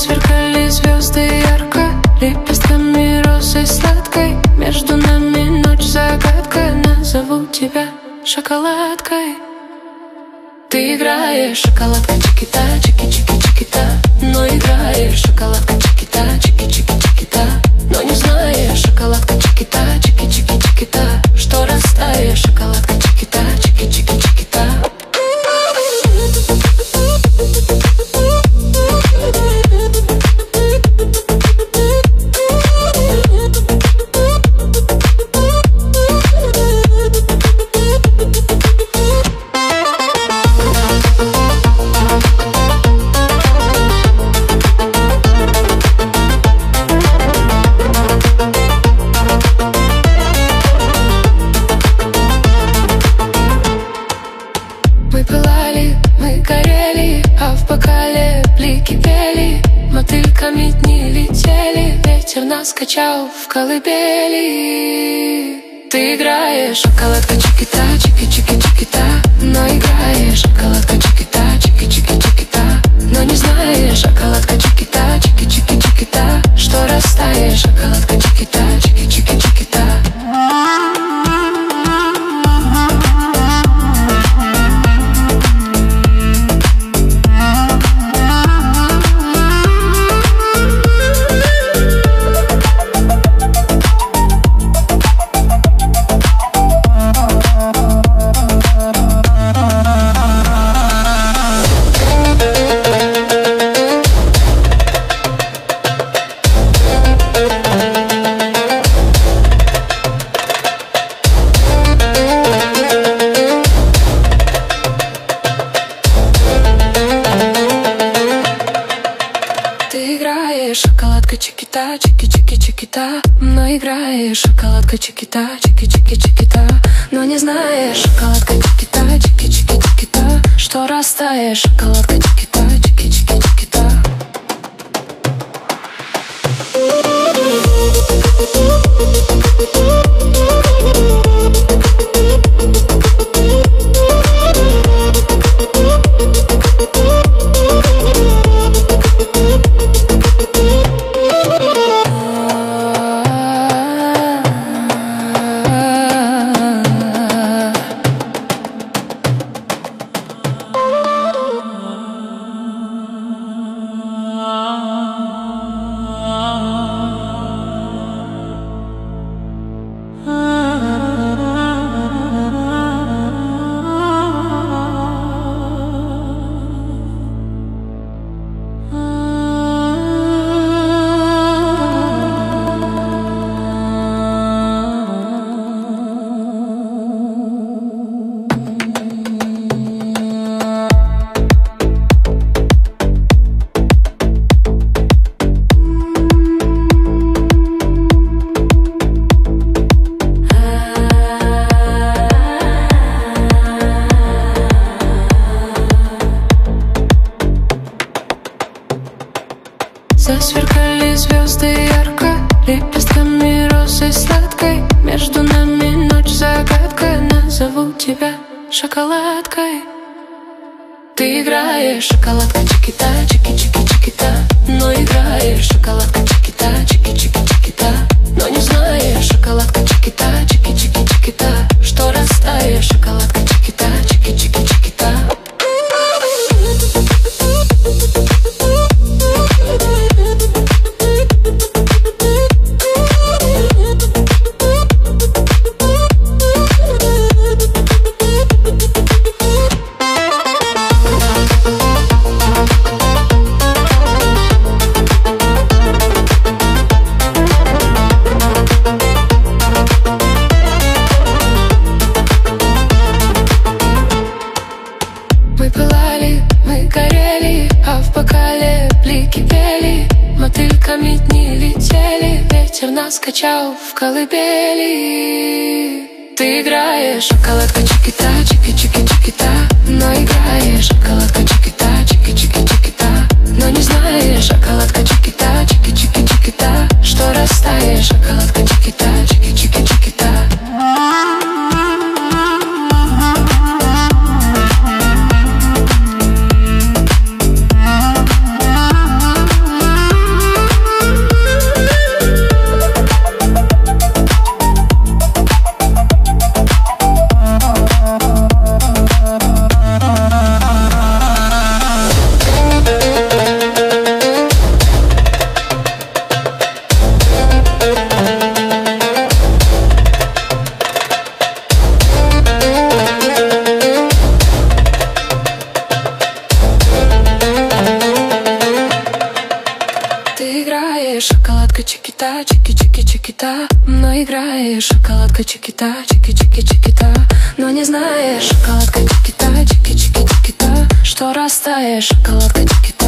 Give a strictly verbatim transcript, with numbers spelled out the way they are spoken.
Засверкали звезды ярко, лепестками розы сладкой. Между нами ночь загадка, назову тебя шоколадкой. Ты играешь, шоколадка чики-та, чики-чики-чики-та. Но играешь, шоколадка чики-та, чики-чики-чики-та. Но не знаешь, шоколадка чики-та, чики-чики-чики-та, что растаешь, шоколадка чики-та, чики-чики-чики-та. Мы пылали, мы горели, а в бокале блики пели. Мотыльками дни летели, ветер нас качал в колыбели. Ты играешь, шоколадка чики-та, чики-чики-чики-та. Но играешь, шоколадка чики-та, чики-чики-чики-та. Но не знаешь, шоколадка чики-та, чики-чики-чики-та, что растаешь, шоколадка чики-та, чики-чики-чики-та. Ты играешь, шоколадка чики-та, чики-чики-чики-та. Но играешь, шоколадка чики-та, чики-чики-чики-та. Но не знаешь, шоколадка чики-та, чики-чики-чики-та, что растаешь, шоколадка чики-та, чики-чики-чики-та. Засверкали звезды ярко, лепестками розы сладкой. Между нами ночь загадка, назову тебя шоколадкой. Ты играешь, шоколадка чики-та, чики-чики-чики-та. Но играешь, шоколадка чики-та, чики-чики-чики-та. Но не знаешь, шоколадка чики-та, чики-чики-чики-та, что растаешь, шоколадка чики-та, чики-чики-чики-та. Мы пылали, мы горели, а в бокале блики пели. Мотыльками дни летели, ветер нас качал в колыбели. Ты играешь, шоколадка чики-та, чики-чики-чики-та. Но играешь, шоколадка чики-та, чики-чики-чики-та. Но не знаешь, шоколадка чики-та, чики-чики-чики-та, что растаешь, шоколадка чики-та, чики-чики-чики-та. шоколадка чики-та, чики-чики-чики-та. Но не знаешь, шоколадка чики-та, чики-чики-чики-та, что растаешь, шоколадка чики-та.